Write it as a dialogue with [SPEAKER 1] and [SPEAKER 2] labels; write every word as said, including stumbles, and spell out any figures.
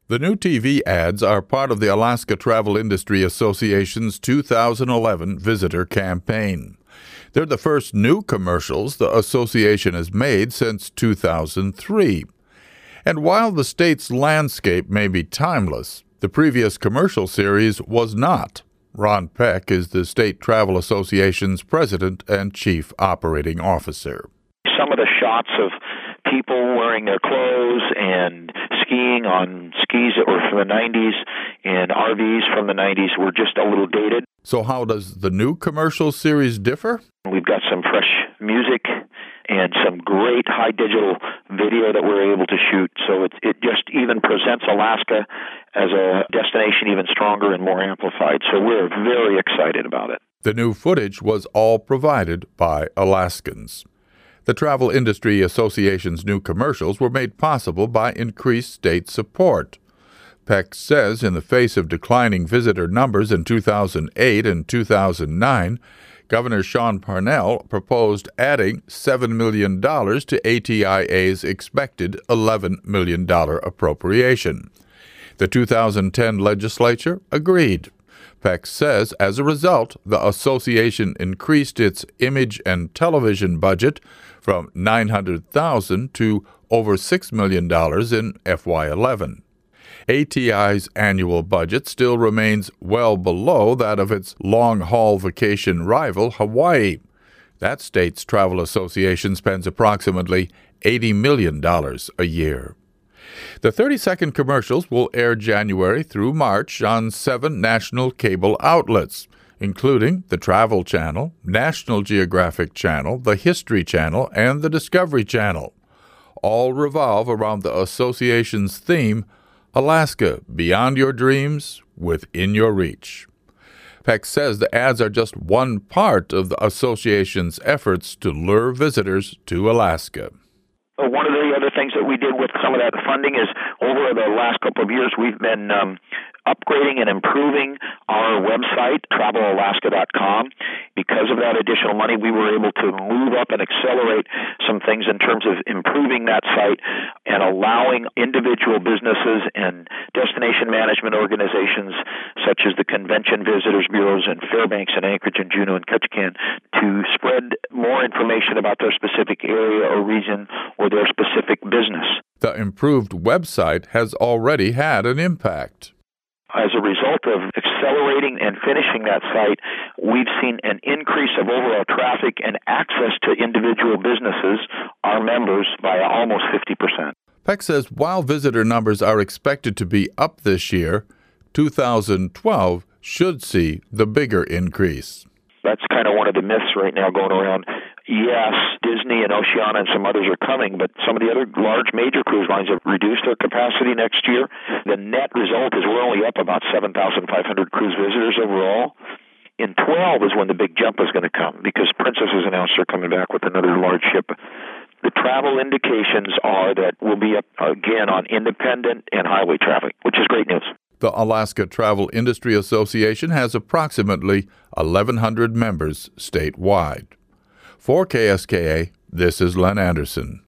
[SPEAKER 1] The new T V ads are part of the Alaska Travel Industry Association's two thousand eleven visitor campaign. They're the first new commercials the association has made since two thousand three. And while the state's landscape may be timeless, the previous commercial series was not. Ron Peck is the State Travel Association's president and chief operating officer.
[SPEAKER 2] Some of the shots of people wearing their clothes and skiing on skis that were from the nineties and R Vs from the nineties were just a little dated.
[SPEAKER 1] So how does the new commercial series differ?
[SPEAKER 2] We've got some fresh music and some great high digital video that we're able to shoot. So it, it just even presents Alaska as a destination even stronger and more amplified. So we're very excited about it.
[SPEAKER 1] The new footage was all provided by Alaskans. The Travel Industry Association's new commercials were made possible by increased state support. Peck says in the face of declining visitor numbers in two thousand eight and two thousand nine, Governor Sean Parnell proposed adding seven million dollars to A T I A's expected eleven million dollars appropriation. The two thousand ten legislature agreed. Peck says as a result, the association increased its image and television budget from nine hundred thousand dollars to over six million dollars in F Y eleven. A T I's annual budget still remains well below that of its long-haul vacation rival, Hawaii. That state's travel association spends approximately eighty million dollars a year. The thirty-second commercials will air January through March on seven national cable outlets, including the Travel Channel, National Geographic Channel, the History Channel, and the Discovery Channel. All revolve around the association's theme, Alaska, beyond your dreams, within your reach. Peck says the ads are just one part of the association's efforts to lure visitors to Alaska.
[SPEAKER 2] One of the other things that we did with some of that funding is over the last couple of years, we've been um, upgrading and improving our website, travel alaska dot com. Because of that additional money, we were able to move up and accelerate some things in terms of improving that site and allowing individual businesses and destination management organizations such as the Convention Visitors Bureaus in Fairbanks and Anchorage and Juneau and Ketchikan to spread more information about their specific area or region or their specific business.
[SPEAKER 1] The improved website has already had an impact.
[SPEAKER 2] As a result of accelerating and finishing that site, we've seen an increase of overall traffic and access to individual businesses, our members, by almost fifty percent.
[SPEAKER 1] Peck says while visitor numbers are expected to be up this year, two thousand twelve should see the bigger increase.
[SPEAKER 2] That's kind of one of the myths right now going around. Yes, Disney and Oceania and some others are coming, but some of the other large major cruise lines have reduced their capacity next year. The net result is we're only up about seven thousand five hundred cruise visitors overall. In twelve is when the big jump is going to come because Princess has announced they're coming back with another large ship. The travel indications are that we'll be up again on independent and highway traffic, which is great news.
[SPEAKER 1] The Alaska Travel Industry Association has approximately eleven hundred members statewide. For K S K A, this is Len Anderson.